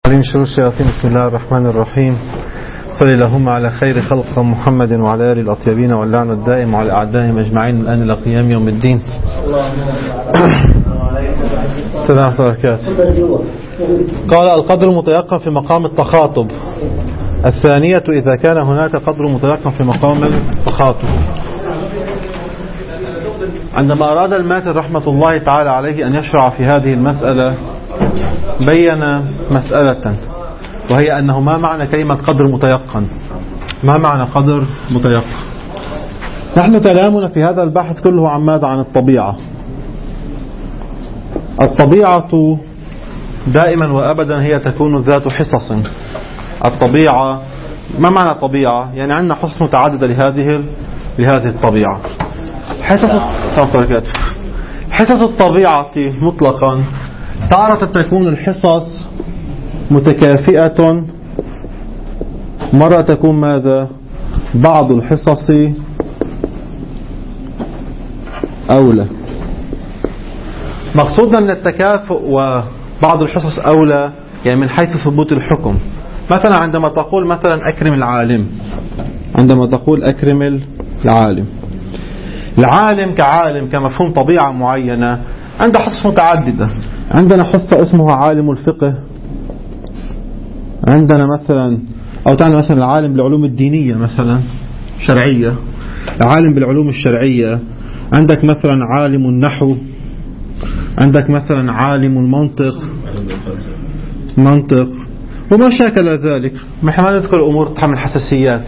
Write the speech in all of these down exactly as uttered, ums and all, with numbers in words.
من شرور الشياطين. بسم الله الرحمن الرحيم. صلى اللهم على خير خلق محمد وعلى آله الأطيبين واللعن الدائم على أعدائهم أجمعين الآن إلى قيام يوم الدين. السلام عليكم وبركاته. قال القدر متيقن في مقام التخاطب. الثانية إذا كان هناك قدر متيقن في مقام التخاطب. عندما أراد الماتن رحمة الله تعالى عليه أن يشرع في هذه المسألة بين مسألة، وهي أنه ما معنى كلمة قدر متيقن. ما معنى قدر متيقن؟ نحن كلامنا في هذا البحث كله عن ماذا؟ عن الطبيعة. الطبيعة دائما وأبدا هي تكون ذات حصص. الطبيعة ما معنى طبيعة؟ يعني عندنا حصص متعددة لهذه لهذه الطبيعة. حصص حصص الطبيعة مطلقا تارة تكون الحصص متكافئة، مرة تكون ماذا؟ بعض الحصص أولى. مقصودنا من التكافؤ وبعض الحصص أولى يعني من حيث ثبوت الحكم. مثلا عندما تقول مثلا أكرم العالم، عندما تقول أكرم العالم، العالم كعالم كمفهوم طبيعة معينة عنده حصص متعددة. عندنا حصة اسمها عالم الفقه، عندنا مثلا أو تعالى مثلا العالم بالعلوم الدينية مثلا شرعية، العالم بالعلوم الشرعية. عندك مثلا عالم النحو، عندك مثلا عالم المنطق منطق وما شاكل ذلك. نحن ما نذكر أمور تحمل حساسيات.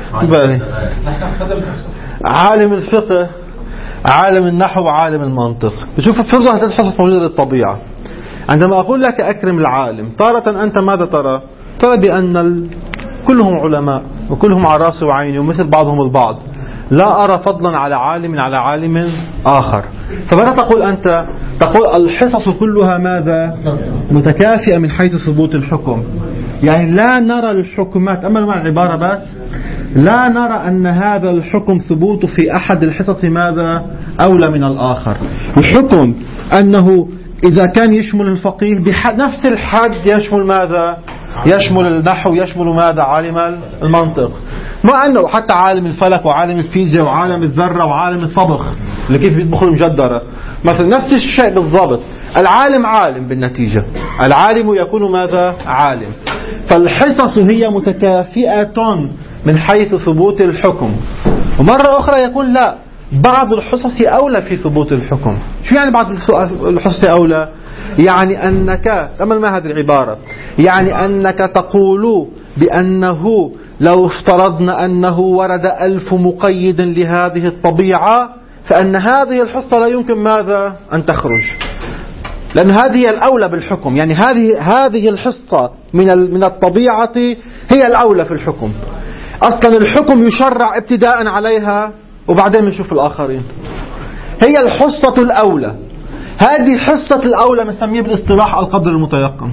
عالم الفقه، عالم النحو، عالم المنطق. شوف فرضا هذه الحصص موجودة للطبيعة. عندما أقول لك أكرم العالم، تارة أنت ماذا ترى؟ ترى بأن ال... كلهم علماء وكلهم على رأس وعيني ومثل بعضهم البعض، لا أرى فضلا على عالم على عالم آخر. فماذا تقول أنت؟ تقول الحصص كلها ماذا؟ متكافئة من حيث ثبوت الحكم. يعني لا نرى الحكمات، أما مع العبارة بس، لا نرى أن هذا الحكم ثبوت في أحد الحصص ماذا؟ أولى من الآخر. الحكم أنه إذا كان يشمل الفقيه بنفس الحد يشمل ماذا؟ يشمل النحو، يشمل ماذا؟ عالم المنطق. ما أنه حتى عالم الفلك وعالم الفيزياء وعالم الذرة وعالم الطبخ اللي كيف بيطبخ المجدرة مثلا، نفس الشيء بالضبط. العالم عالم بالنتيجة، العالم يكون ماذا؟ عالم. فالحصص هي متكافئة من حيث ثبوت الحكم. ومرة أخرى يكون لا، بعض الحصص أولى في ثبوت الحكم. شو يعني بعض الحصص أولى؟ يعني أنك تأمل ما هذه العبارة، يعني أنك تقول بأنه لو افترضنا أنه ورد ألف مقيد لهذه الطبيعة فأن هذه الحصة لا يمكن ماذا؟ أن تخرج، لأن هذه الأولى بالحكم. يعني هذه هذه الحصة من من الطبيعة هي الأولى في الحكم. أصلا الحكم يشرع ابتداء عليها وبعدين نشوف الآخرين. هي الحصة الأولى. هذه الحصة الأولى نسميها بالاصطلاح القدر المتيقن.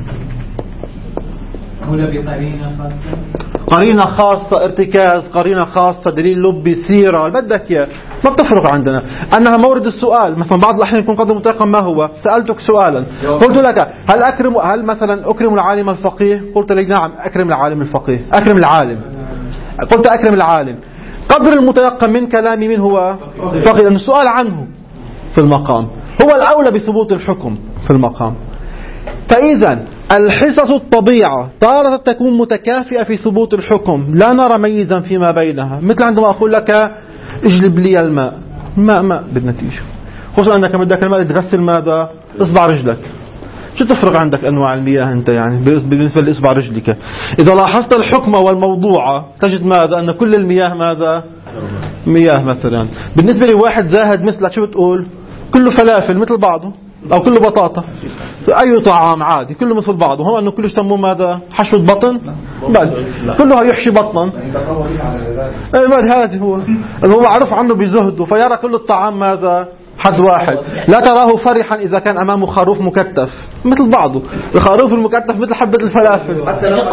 أولى بقرينة خاصة، قرينة خاصة، ارتكاز، قرينة خاصة، دليل لبي، سيرة، بدك يا ما بتفرق عندنا أنها مورد السؤال. مثلا بعض الأحيان يكون قدر متيقن ما هو؟ سألتك سؤالا قلت لك هل أكرم هل مثلا أكرم العالم الفقيه؟ قلت لي نعم أكرم العالم الفقيه، أكرم العالم. قلت أكرم العالم. قدر المتيقن من كلامي من هو؟ فقيه، لأن السؤال عنه في المقام هو الأولى بثبوت الحكم في المقام. فإذا الحصص الطبيعة تارة تكون متكافئة في ثبوت الحكم، لا نرى ميزا فيما بينها. مثل عندما أقول لك اجلب لي الماء، ماء ماء بالنتيجة، خصوصا أنك بدك الماء تغسل ماذا؟ إصبع رجلك. شو تفرق عندك أنواع المياه أنت يعني بالنسبة لإصبع رجلك؟ إذا لاحظت الحكم والموضوع تجد ماذا؟ أن كل المياه ماذا؟ مياه. مثلا بالنسبة لواحد زاهد مثلك شو بتقول؟ كله فلافل مثل بعضه أو كله بطاطا، أي طعام عادي كله مثل بعضه. هو أنه كله يسموه ماذا؟ حشوة بطن، بل كله يحشي بطنا. بل هذا هو هو معروف عنه بزهده، فيرى كل الطعام ماذا؟ حد واحد. لا تراه فرحا إذا كان أمامه خروف مكتف مثل بعضه. الخروف المكتف مثل حبة الفلافل،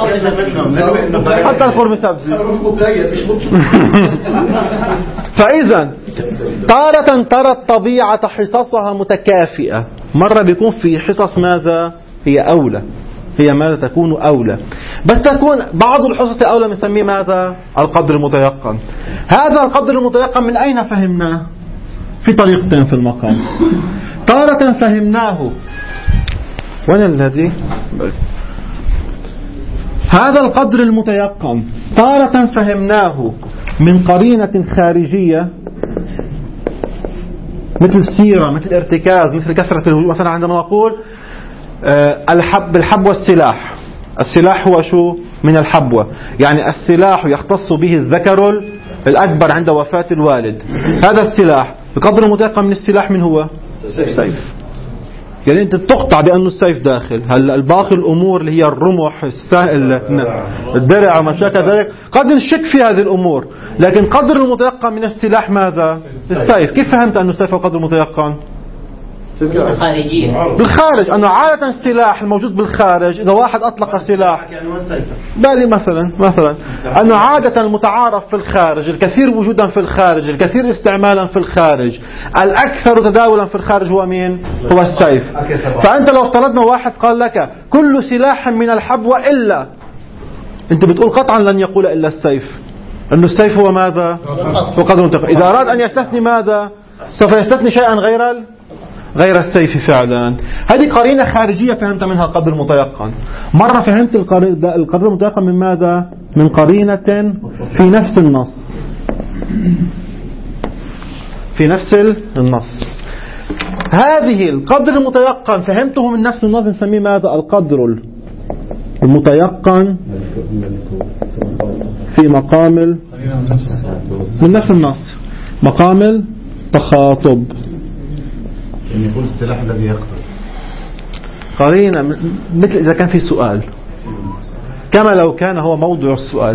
حتى الخرم سبزي. فإذا تارة ترى الطبيعة حصصها متكافئة، مرة بيكون في حصص ماذا؟ هي أولى هي ماذا تكون أولى. بس تكون بعض الحصص أولى بنسميه ماذا؟ القدر المتيقن. هذا القدر المتيقن من أين فهمناه؟ في طريقتين في المقام. تارة فهمناه، وين الذي؟ هذا القدر المتيقن تارة فهمناه من قرينة خارجية مثل السيرة، مثل ارتكاز، مثل كثرة الهجوم. مثلا عندما نقول الحب الحب والسلاح، السلاح هو شو؟ من الحبوة، يعني السلاح يختص به الذكر الأكبر عند وفاة الوالد. هذا السلاح بقدر متيقن من السلاح من هو؟ السيف. يعني أنت تقطع بأنه السيف داخل. هل الباقي الأمور اللي هي الرمح، السائل، الدرع وما شابه ذلك قد نشك في هذه الأمور، لكن قدر المتيقن من السلاح ماذا؟ السيف. كيف فهمت أنه السيف هو قدر متيقن؟ الخارجية بالخارج، أنه عادة السلاح الموجود بالخارج إذا واحد أطلق سلاح بالي مثلا مثلا أنه عادة المتعارف في الخارج، الكثير وجودا في الخارج، الكثير استعمالا في الخارج، الأكثر تداولا في الخارج هو مين؟ هو السيف. فأنت لو افترضنا واحد قال لك كل سلاح من الحبوة إلا، أنت بتقول قطعا لن يقول إلا السيف، أنه السيف هو ماذا؟ هو قدر متيقن. إذا أراد أن يستثني ماذا؟ سوف يستثني شيئا غير غير السيف فعلا. هذه قرينة خارجية فهمت منها القدر المتيقن. مرة فهمت القدر المتيقن من ماذا؟ من قرينة في نفس النص، في نفس النص. هذه القدر المتيقن فهمته من نفس النص نسميه ماذا؟ القدر المتيقن في مقام من نفس النص، مقام التخاطب. أن يكون السلاح الذي يقتل قرينة مثل إذا كان في سؤال، كما لو كان هو موضوع السؤال،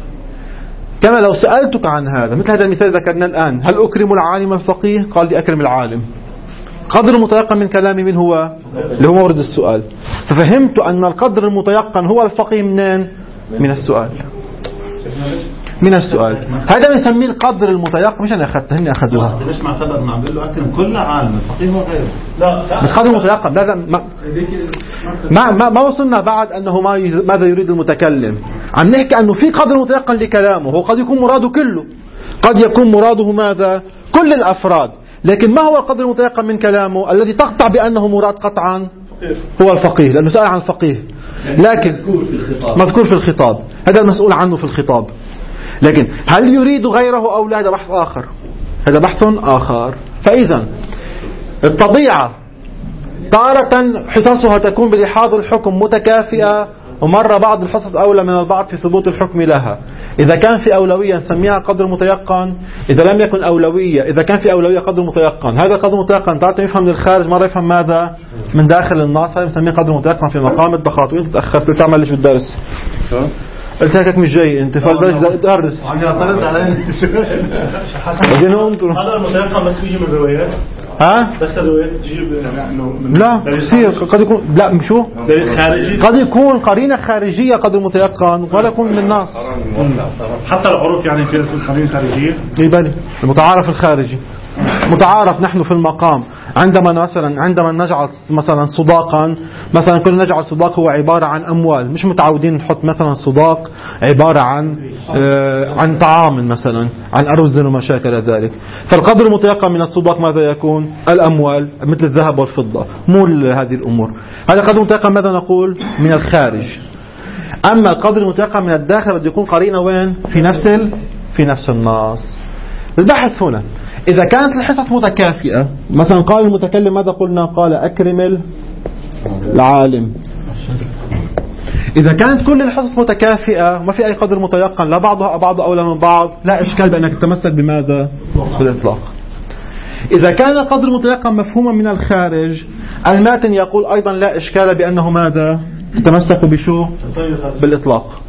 كما لو سألتك عن هذا، مثل هذا المثال ذكرنا الآن، هل أكرم العالم الفقيه؟ قال لي أكرم العالم. قدر المتيقن من كلامي من هو؟ اللي هو مورد السؤال. ففهمت أن القدر المتيقن هو الفقيه منين؟ من السؤال، من السؤال. هذا بنسميه القدر المتيقن. مش أنا أخذتها، هني أخذوها. ليش ما اعتبر ما بقول له أكرم كل عالم الفقيه وغيره؟ لا بس قدر متيقن. لا لا ما ما, ما, ما وصلنا بعد أنه ما ماذا يريد المتكلم. عم نحكي أنه في قدر متيقن لكلامه، هو قد يكون مراده كله، قد يكون مراده ماذا؟ كل الأفراد. لكن ما هو القدر المتيقن من كلامه الذي تقطع بأنه مراد قطعا؟ هو الفقيه، لأنه سأل عن الفقيه، لكن مذكور في الخطاب، هذا المسؤول عنه في الخطاب. لكن هل يريد غيره أو لا؟ هذا بحث آخر، هذا بحث آخر. فإذا الطبيعة تارة حصصها تكون بلحاظ الحكم متكافئة، ومرة بعض الحصص أولى من البعض في ثبوت الحكم لها. إذا كان في أولوية نسميها قدر متيقن، إذا لم يكن أولوية، إذا كان في أولوية قدر متيقن. هذا القدر متيقن تارة يفهم من الخارج، مرة يفهم ماذا؟ من داخل النص. هذا نسميه قدر متيقن في مقام التخاطب. وانت تأخرت تعمل ليش بالدرس؟ قلت لك مش جاي انت فالبلش تدرس. انا طلعت على بدينا انطر. هذا المتيقن بس بيجي من الروايات. ها؟ بس الروايات تجيب انه لا كثير قد يكون. لا شو؟ خارجي. قد يكون قرينة خارجية قدر متيقن ولا يكون من الناس. حتى العروف يعني فيها تكون قرينة خارجية. اي بالي المتعارف الخارجي. متعارف نحن في المقام عندما مثلا عندما نجعل مثلا صداقا، مثلا كنا نجعل صداق هو عبارة عن أموال، مش متعودين نحط مثلا صداق عبارة عن آه عن طعام مثلا، عن أرز وما شاكل ذلك. فالقدر المتيقن من الصداق ماذا يكون؟ الأموال مثل الذهب والفضة، مو هذه الأمور. هذا قدر متيقن ماذا نقول؟ من الخارج. أما القدر المتيقن من الداخل بده يكون قرينة وين؟ في نفس ال... في نفس النص. البحث هنا إذا كانت الحصص متكافئة، مثلا قال المتكلم ماذا قلنا؟ قال أكرم العالم. إذا كانت كل الحصص متكافئة وما في أي قدر متيقن، لا بعضها بعض أولى من بعض، لا إشكال بأنك تتمسك بماذا؟ بالإطلاق. إذا كان القدر المتيقن مفهوما من الخارج، الماتن يقول أيضا لا إشكال بأنه ماذا؟ تتمسك بشو؟ بالإطلاق.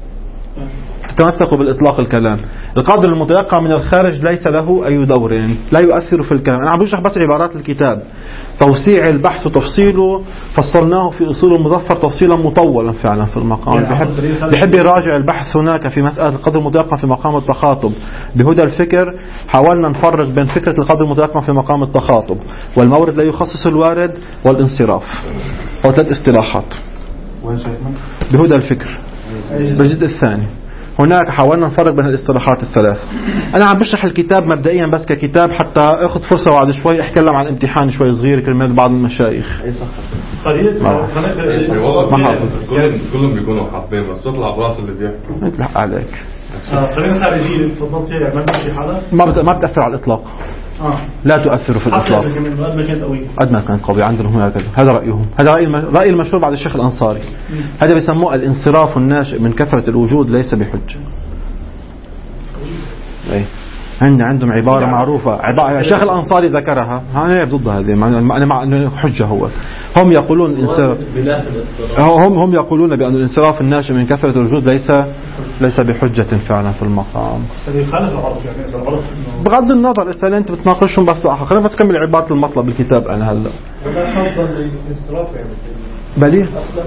تتمسكوا بالإطلاق الكلام. القدر المتيقن من الخارج ليس له أي دور، لا يؤثر في الكلام. أنا عم بشرح بس عبارات الكتاب، توسيع البحث وتفصيله فصلناه في أصول المظفر تفصيلا مطولا فعلا في المقام. بحب, بحب يراجع البحث هناك في مسألة القدر المتيقن في مقام التخاطب. بهدى الفكر حاولنا نفرق بين فكرة القدر المتيقن في مقام التخاطب والمورد لا يخصص الوارد والانصراف، أو ثلاث اصطلاحات. وين شيخنا؟ بهدى الفكر بالجزء الثاني. هناك حاولنا نفرق بين الاصطلاحات الثلاث. أنا عم بشرح الكتاب مبدئيا بس ككتاب حتى أخذ فرصة بعد شوي أتكلم عن الامتحان شوي صغير كلمات بعض المشايخ. طريقة كلهم بيكونوا حابين بس تطلع براس اللي بيحكوا. لا عليك. طريقة خارجية تفضلت يعني ما بتمشي حدا؟ ما بت... ما بتأثر على الإطلاق. آه. لا تؤثر في الإطلاق. قد ما كانت قوية. قد ما كانت قوية عندهم هكذا. هذا رأيهم. هذا رأي الم... رأي المشهور بعد الشيخ الأنصاري. هذا بيسموه الانصراف الناشئ من كثرة الوجود ليس بحجة. أي. عند عندهم عبارة معروفة عبارة الشيخ الأنصاري ذكرها. أنا ضد هذه أنا مع أنه حجة هو. هم يقولون الانصراف هم هم يقولون بأن الانصراف الناشئ من كثرة الوجود ليس ليس بحجة فعلا في المقام. بغض النظر إذا أنت بتناقشهم بس خلينا بس كمل عبارة المطلب بالكتاب أنا هلا. بدي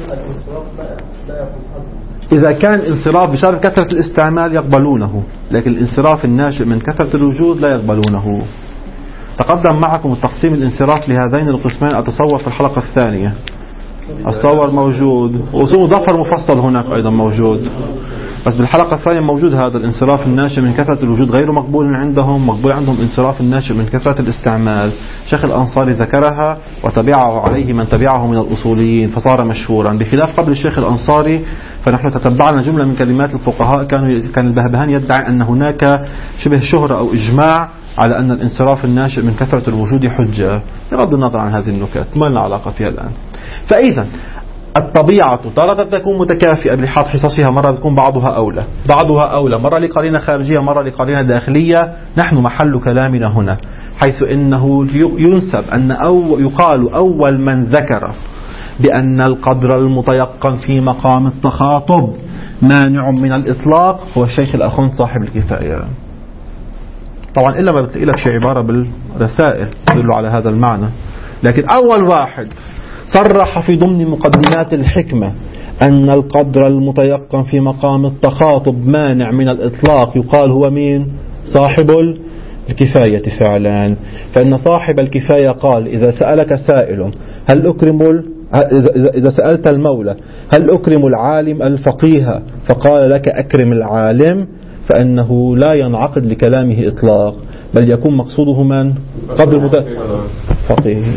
إذا كان انصراف بسبب كثرة الاستعمال يقبلونه، لكن الانصراف الناشئ من كثرة الوجود لا يقبلونه. تقدم معكم التقسيم الانصراف لهذين القسمين أتصور في الحلقة الثانية. الصور موجود وصول ظفر مفصل هناك أيضا موجود، بس بالحلقة الثانية موجود هذا الانصراف الناشئ من كثرة الوجود غير مقبول عندهم، مقبول عندهم انصراف الناشئ من كثرة الاستعمال. شيخ الأنصاري ذكرها وتبعه عليه من تبعه من الأصوليين فصار مشهورا، بخلاف قبل الشيخ الأنصاري فنحن تتبعنا جملة من كلمات الفقهاء كانوا كان البهبهاني يدعي أن هناك شبه شهرة أو إجماع على أن الانصراف الناشئ من كثرة الوجود حجة، بغض النظر عن هذه النكات ما لنا علاقة فيها الآن. فإذا الطبيعة تارة تكون متكافئة بلحاظ حصصها، مرة تكون بعضها أولى بعضها أولى مرة لقرينة خارجية مرة لقرينة داخلية. نحن محل كلامنا هنا حيث إنه ينسب أن أو يقال أول من ذكر بأن القدر المتيقن في مقام التخاطب مانع من الإطلاق هو الشيخ الأخوند صاحب الكفاية. طبعا إلا ما بتلاقي لك شيء عبارة بالرسائل تدل على هذا المعنى، لكن أول واحد صرح في ضمن مقدمات الحكمة أن القدر المتيقن في مقام التخاطب مانع من الإطلاق يقال هو مين؟ صاحب الكفاية فعلا. فإن صاحب الكفاية قال إذا سألك سائل هل أكرم إذا سألت المولى هل أكرم العالم الفقيه فقال لك أكرم العالم، فإنه لا ينعقد لكلامه إطلاق، بل يكون مقصوده من؟ قدر المت... فقيه.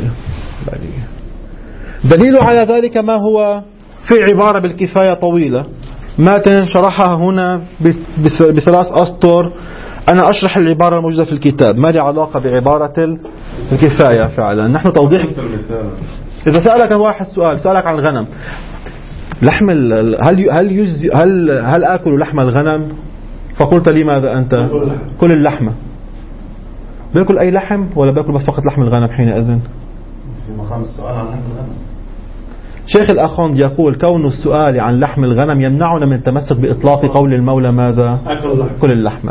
دليل على ذلك ما هو؟ في عبارة بالكفاية طويلة ما شرحها هنا بثلاث أسطر. أنا أشرح العبارة الموجودة في الكتاب ما لي علاقة بعبارة الكفاية فعلا. نحن توضيح إذا سألك واحد سؤال سألك عن الغنم لحم هل هل يز هل هل آكل لحم الغنم؟ فقلت لي ماذا أنت؟ كل اللحمة. بيأكل أي لحم ولا بيأكل بس فقط لحم الغنم حينئذ؟ في مقام السؤال عن لحم الغنم. شيخ الأخوند يقول كون السؤال عن لحم الغنم يمنعنا من التمسك بإطلاق قول المولى ماذا؟ كل اللحمة.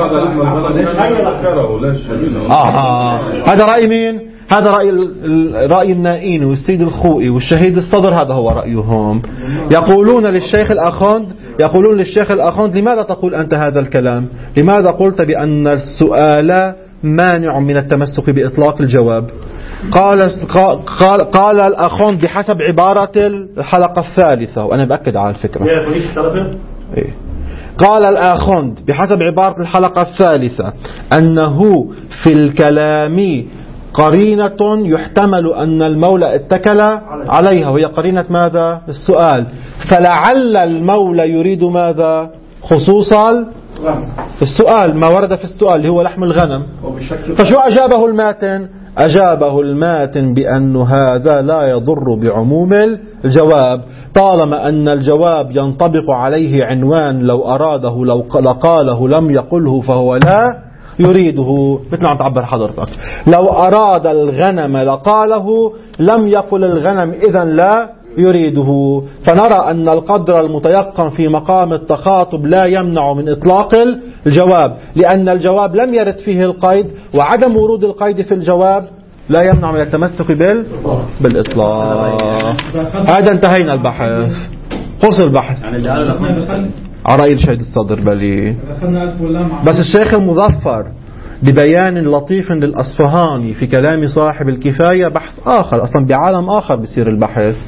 آه آه. هذا رأي مين؟ هذا رأي رأي النائين والسيد الخوئي والشهيد الصدر، هذا هو رأيهم. يقولون للشيخ الأخوند يقولون للشيخ الأخوند لماذا تقول أنت هذا الكلام؟ لماذا قلت بأن السؤال مانع من التمسك بإطلاق الجواب؟ قال قال قال الأخوند بحسب عبارة الحلقة الثالثة، وأنا بأكد على الفكرة. إيه. قال الأخوند بحسب عبارة الحلقة الثالثة أنه في الكلام قرينة يحتمل أن المولى اتكل عليها، وهي قرينة ماذا؟ السؤال. فلعل المولى يريد ماذا؟ خصوصا السؤال، ما ورد في السؤال اللي هو لحم الغنم. فشو أجابه الماتن؟ أجابه الماتن بأن هذا لا يضر بعموم الجواب، طالما أن الجواب ينطبق عليه عنوان لو أراده لو لقاله لم يقله فهو لا يريده، مثل ما تعبر حضرتك. لو أراد الغنم لقاله لم يقل الغنم إذن لا يريده. فنرى أن القدر المتيقن في مقام التخاطب لا يمنع من إطلاق الجواب، لأن الجواب لم يرد فيه القيد، وعدم ورود القيد في الجواب لا يمنع من التمسك بال... بالإطلاق. هذا انتهينا البحث، خلص البحث على رأي الشهيد الصدر بلي. بس الشيخ المظفر ببيان لطيف للأصفهاني في كلام صاحب الكفاية بحث آخر، أصلا بعالم آخر بيصير البحث،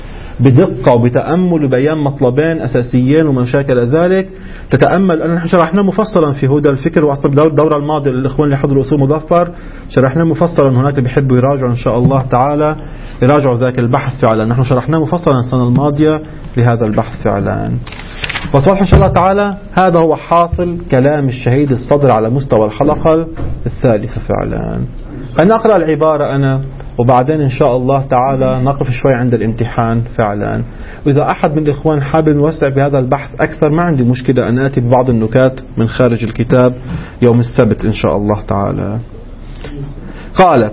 بدقة وبتأمل وبيان مطلبين أساسيين وما شاكل ذلك تتأمل. أن نحن شرحنا مفصلا في هدى الفكر، وأصلا الدورة الماضية للإخوان اللي حضروا أصول مظفر شرحنا مفصلا، هناك اللي بيحبوا يراجعوا إن شاء الله تعالى يراجعوا ذاك البحث فعلا. نحن شرحنا مفصلا السنة الماضية لهذا البحث فعلا. وصباح إن شاء الله تعالى هذا هو حاصل كلام الشهيد الصدر على مستوى الحلقة الثالثة فعلا. خلينا نقرأ العبارة أنا، وبعدين إن شاء الله تعالى نقف شوي عند الامتحان فعلا. وإذا أحد من الإخوان حابب يوسع بهذا البحث أكثر ما عندي مشكلة أن آتي ببعض النكات من خارج الكتاب يوم السبت إن شاء الله تعالى. قال: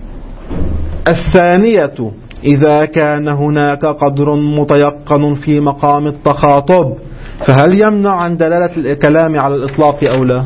الثانية إذا كان هناك قدر متيقن في مقام التخاطب فهل يمنع عن دلالة الكلام على الإطلاق أو لا؟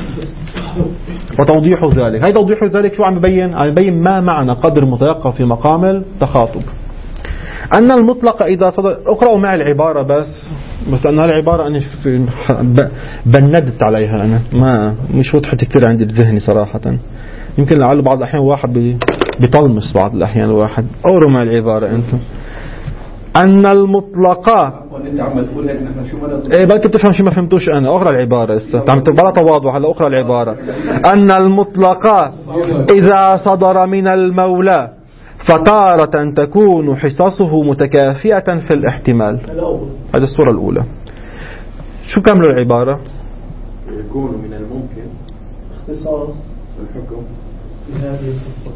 وتوضيح ذلك، هاي توضيح ذلك شو عم يبين؟ عم يبين ما معنى قدر متيقن في مقام التخاطب. أن المطلق إذا صدر، اقرأوا معي العبارة بس بس لأن العبارة أنا بندت عليها، أنا ما مش وضحت كثير عندي بذهني صراحة. يمكن لعل بعض الأحيان واحد بيطلمس بعض الأحيان واحد. أقرأوا معي العبارة أنتم. أن المطلقات وانت عم تقول هيك نحن شو بدنا ايه بلكي بتفهم شيء ما فهمتوش انا. اقرا العباره هسه عم بلا تواضع. هلا اقرا العباره. ان المطلقات اذا صدر من المولى فتارة تكون حصصه متكافئة في الاحتمال. هذه الصورة الأولى. شو كملوا العبارة؟ يكون من الممكن اختصاص الحكم في هذه القصة.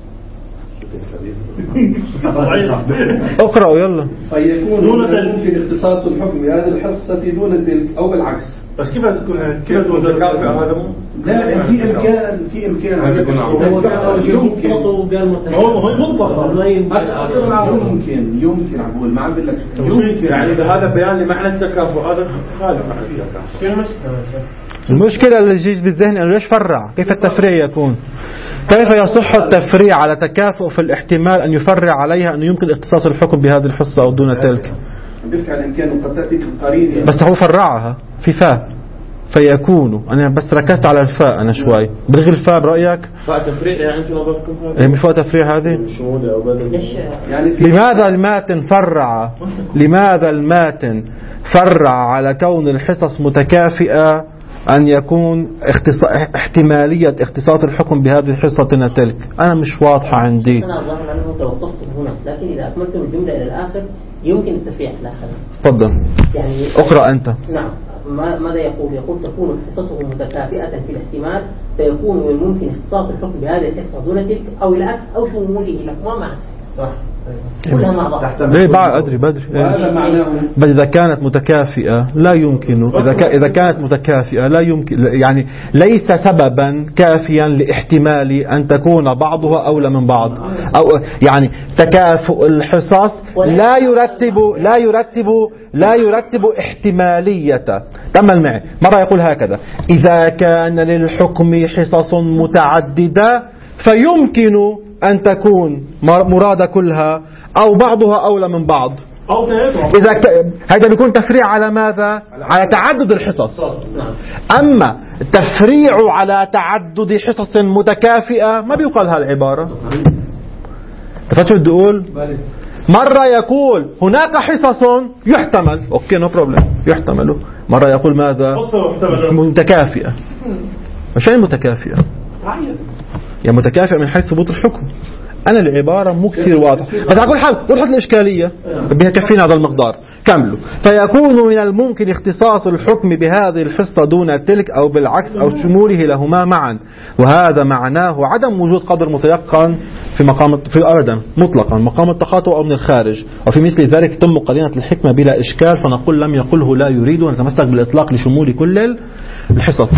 اقرأوا يلا. فيكون من الممكن اختصاص الحكم بهذه الحصة دون تلك أو بالعكس. بس كيف تكون كيف تكون متكافئة؟ هذا مو لا، في إمكان في إمكان هو يمكن هو هو مطلق يمكن يمكن أقول ما عم بقول لك يمكن يعني بهذا بيان لمعنى التكافؤ هذا خالف عن التكافؤ. شو المشكلة؟ المشكلة اللي تجي بالذهن انه ليش فرع؟ كيف التفريع يكون؟ كيف يصح التفريع على تكافؤ في الاحتمال ان يفرع عليها انه يمكن اختصاص الحكم بهذه الحصة او دون تلك؟ بيحكي عن الامكان وقد تاتي القرينه. بس هو فرعها في فاء فيكون. انا بس ركزت على الفاء انا شوي. بلغي الفاء برايك؟ فاء تفريع يعني انتم نظركم هذا؟ مش فاء تفريع هذه؟ شمولي او بدل يعني لماذا الماتن فرع؟ لماذا الماتن فرع على كون الحصص متكافئة أن يكون احتمالية اختصاص الحكم بهذه الحصة دون تلك؟ أنا مش واضحة عندي. أنا أظن أنه توقفت هنا، لكن إذا أكملت الجملة إلى الآخر يمكن التفريع الآخر. تفضل. يعني اقرأ أنت. نعم. ماذا يقول؟ يقول تكون حصصه متكافئة في الاحتمال فيكون من الممكن اختصاص الحكم بهذه الحصة دون تلك أو العكس أو شموله لكما معنى. صح. كلها مع بعض. ليه بعد أدري بدري. هذا معناه. بس إذا كانت متكافئة لا يمكن. إذا ك... إذا كانت متكافئة لا يمكن، يعني ليس سببا كافيا لاحتمال أن تكون بعضها أولى من بعض. أو يعني تكافؤ الحصص لا يرتب لا يرتب لا يرتب احتمالية. تأمل معي. مرة يقول هكذا: إذا كان للحكم حصص متعددة فيمكن أن تكون مراد كلها أو بعضها أولى من بعض. أو إذا ك... هذا بيكون تفريع على ماذا؟ على تعدد الحصص. أما تفريع على تعدد حصص متكافئة ما بيقال هالعبارة. تفتح بدي أقول مرة يقول هناك حصص يحتمل، أوكي نو بروبلم، يحتمل. مرة يقول ماذا؟ متكافئة. مش يعني متكافئة يعني متكافئ من حيث ثبوت الحكم. أنا العبارة مو كثير واضحة، بس أقول حال وضحت الإشكالية بها كفينا هذا المقدار. كملوا. فيكون من الممكن اختصاص الحكم بهذه الحصة دون تلك أو بالعكس أو شموله لهما معا، وهذا معناه عدم وجود قدر متيقن في مقام في أبدا مطلقا مقام التخاطب أو من الخارج. وفي مثل ذلك تم قرينة الحكمة بلا إشكال، فنقول لم يقله لا يريد ونتمسك بالإطلاق لشمول كل الحصص.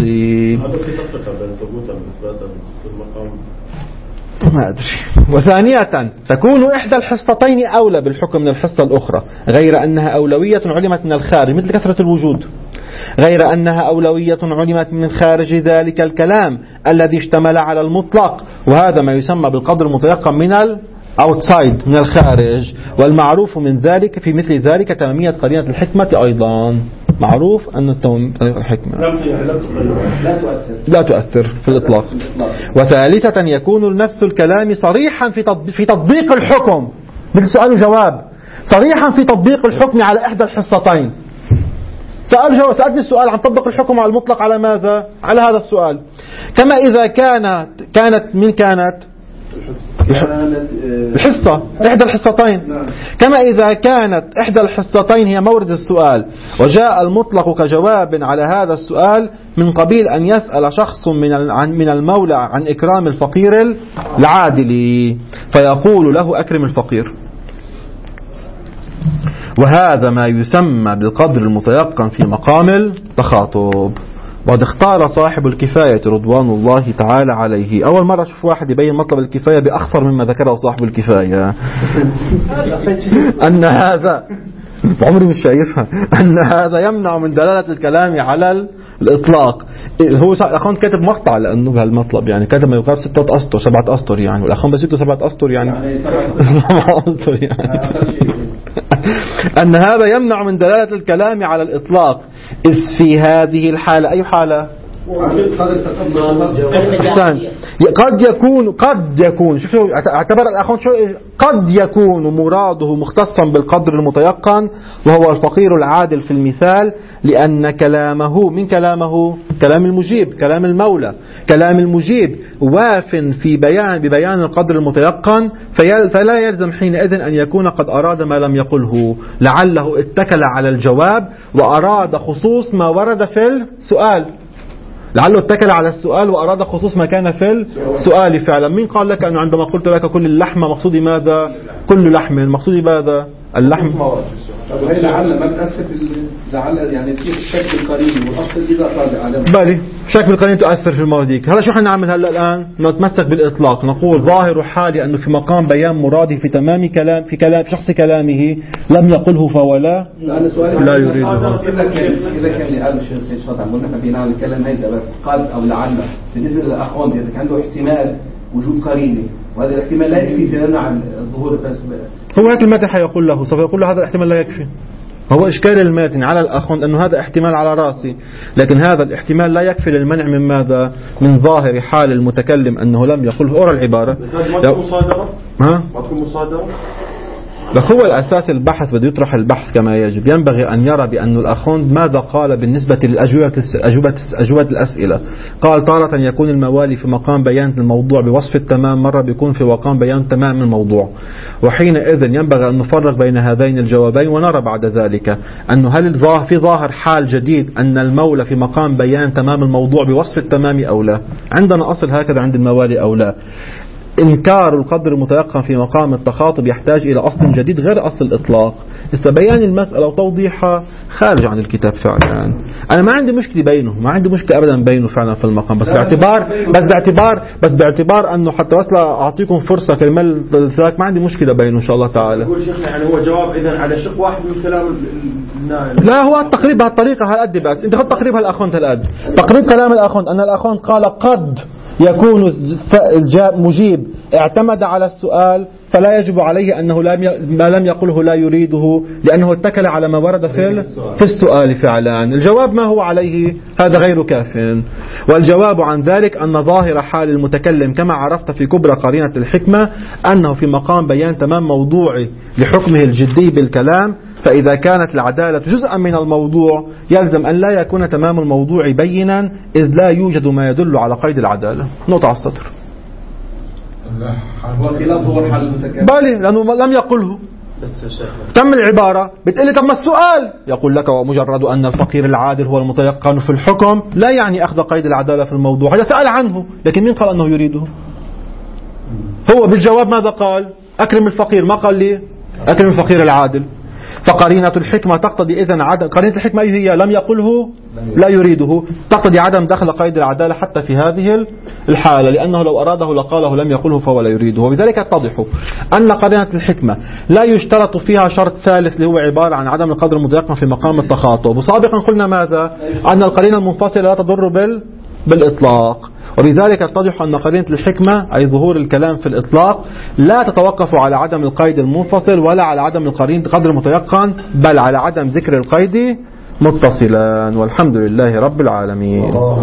ما أدري. وثانية تكون إحدى الحصتين أولى بالحكم من الحصة الأخرى غير أنها أولوية علمت من الخارج مثل كثرة الوجود، غير أنها أولوية علمت من خارج ذلك الكلام الذي اشتمل على المطلق، وهذا ما يسمى بالقدر المتيقن من الأوتسايد من الخارج. والمعروف من ذلك في مثل ذلك تمامية قرينة الحكمة أيضا. معروف أن الحكمة لا تؤثر لا تؤثر في الإطلاق. وثالثة يكون نفس الكلام صريحا في في تطبيق الحكم مثل سؤال وجواب. صريحا في تطبيق الحكم على إحدى الحصتين. سأل جو سألتني السؤال عن تطبيق الحكم على المطلق على ماذا؟ على هذا السؤال. كما إذا كانت كانت من كانت الحصة إحدى الحصتين، كما إذا كانت إحدى الحصتين هي مورد السؤال وجاء المطلق كجواب على هذا السؤال من قبيل أن يسأل شخص من من المولى عن إكرام الفقير العادل فيقول له أكرم الفقير، وهذا ما يسمى بالقدر المتيقن في مقام التخاطب. وقد اختار صاحب الكفاية رضوان الله تعالى عليه، أول مرة أشوف واحد يبين مطلب الكفاية بأخصر مما ذكره صاحب الكفاية أن هذا عمري مش شايفها أن هذا يمنع من دلالة الكلام على الإطلاق. هو الأخوان كاتب مقطع لأنه بهالمطلب، يعني كاتب ما يقارب ستة أسطر سبعة أسطر يعني، والأخوان بسيطه سبعة أسطر يعني سبعة أسطر يعني أن هذا يمنع من دلالة الكلام على الإطلاق، إذ في هذه الحالة أي حالة؟ قد يكون قد يكون شوفوا اعتبر الأخوان شو قد يكون مراده مختصا بالقدر المتيقن وهو الفقير العادل في المثال، لأن كلامه من كلامه كلام المجيب كلام المولى كلام المجيب واف في بيان ببيان القدر المتيقن، فلا يلزم حينئذ أن يكون قد أراد ما لم يقله، لعله اتكل على الجواب وأراد خصوص ما ورد في السؤال، لعله اتكل على السؤال وأراد خصوص ما كان في السؤال فعلا. من قال لك أنه عندما قلت لك كل اللحمة مقصودي ماذا؟ كل لحم مقصودي ماذا؟ اللحم. وهي لعل ما تأثر لعل يعني كيف الشكل القريني والأصل إذا قال على بالي شكل القريني تؤثر في المواضيك. هذا شو احنا نعمل هلا الآن؟ نتمسك بالإطلاق، نقول ظاهر حالي أنه في مقام بيان مراده في تمام كلام في كلام في شخص كلامه لم يقله فهو لا لا يريده. إذا كان إذا كان لهذا الشيء سيد شاطر عم قلنا في نعمل الكلام هيدا بس قد أو لعل بالنسبة للأخوان إذا كان عنده احتمال وجود قريني وهذا الاحتمال لا يكفي في لنا عن ظهور الفاسبات، هو هيك المتن حيقول له سوف يقول له هذا الاحتمال لا يكفي. هو إشكال الماتن على الأخوان أنه هذا احتمال على رأسي، لكن هذا الاحتمال لا يكفي للمنع من ماذا؟ من ظاهر حال المتكلم أنه لم يقل أرى العبارة. بس هذه ما تكون مصادرة؟ ها؟ ما تكون مصادرة؟ لك هو الأساس البحث بده يطرح البحث كما يجب، ينبغي أن يرى بأن الأخوان ماذا قال بالنسبة للأجوبة أجوبة أجوبة الأسئلة. قال تارة يكون الموالي في مقام بيان الموضوع بوصف التمام، مرة بيكون في مقام بيان تمام الموضوع، وحينئذ ينبغي أن نفرق بين هذين الجوابين ونرى بعد ذلك أنه هل في ظاهر حال جديد أن المولى في مقام بيان تمام الموضوع بوصف التمام أو لا. عندنا أصل هكذا عند الموالي أو لا. إنكار القدر المتيقن في مقام التخاطب يحتاج إلى أصل جديد غير أصل الإطلاق. بيان المسألة وتوضيحها خارج عن الكتاب فعلا. أنا ما عندي مشكلة بينه، ما عندي مشكلة أبدا بينه فعلا في المقام، بس باعتبار بس باعتبار بس باعتبار أنه حتى بس أعطيكم فرصة كلمة ذاك ما عندي مشكلة بينه إن شاء الله تعالى. يقول شيخنا يعني هو جواب إذا على شق واحد من كلام النائب. لا هو التقريب بهالطريقة هالقد بس. أنت خذ تقريب هالأخوند هالقد. تقريب كلام الأخوند أن الأخوند قال قد يكون مجيب اعتمد على السؤال فلا يجب عليه أنه ما لم يقله لا يريده، لأنه اتكل على ما ورد في في السؤال فعلا. الجواب ما هو عليه هذا غير كاف، والجواب عن ذلك أن ظاهر حال المتكلم كما عرفت في كبرى قرينة الحكمة أنه في مقام بيان تمام موضوعي لحكمه الجدي بالكلام، فإذا كانت العدالة جزءا من الموضوع يلزم أن لا يكون تمام الموضوع بينا، إذ لا يوجد ما يدل على قيد العدالة. نقطة على السطر. وخلاف هو حال المتكلم بالي لأنه لم يقله. كم العبارة بتقلي طب ما السؤال يقول لك ومجرد أن الفقير العادل هو المتيقن في الحكم لا يعني أخذ قيد العدالة في الموضوع. هذا سأل عنه لكن مين قال أنه يريده؟ هو بالجواب ماذا قال؟ أكرم الفقير، ما قال لي أكرم الفقير العادل. فقرينة الحكمة تقتضي إذن عدم قرينة الحكمة هي لم يقله لا يريده، تقتضي عدم دخل قيد العدالة حتى في هذه الحالة، لأنه لو أراده لقاله لم يقله فهو لا يريده. وبذلك يتضح أن قرينة الحكمة لا يشترط فيها شرط ثالث اللي هو عبارة عن عدم القدر المتيقن في مقام التخاطب. وسابقا قلنا ماذا؟ أن القرينة المنفصلة لا تضر بال بالإطلاق، وبذلك يتضح أن قرينة الحكمة أي ظهور الكلام في الإطلاق لا تتوقف على عدم القيد المنفصل ولا على عدم القدر المتيقن، بل على عدم ذكر القيد متصلا. والحمد لله رب العالمين.